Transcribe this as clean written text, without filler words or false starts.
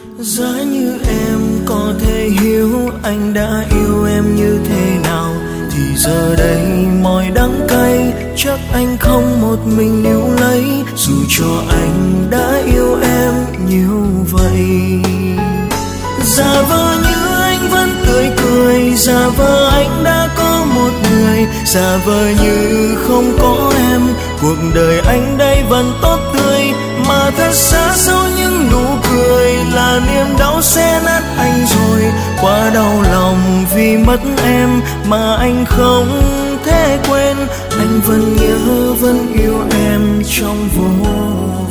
Giá như em có thể hiểu anh đã yêu em như thế nào, thì giờ đây mọi đắng cay chắc anh không một mình níu lấy, dù cho anh đã yêu em nhiều vậy. Giả vờ như anh vẫn tươi cười, giả vờ anh đã có một người, giả vờ như không có em, cuộc đời anh đây vẫn tốt tươi, mà thật xa sau những nụ cười là niềm đau sẽ nát anh rồi. Quá đau lòng vì mất em mà anh không thể quên, anh vẫn nhớ vẫn yêu em trong vô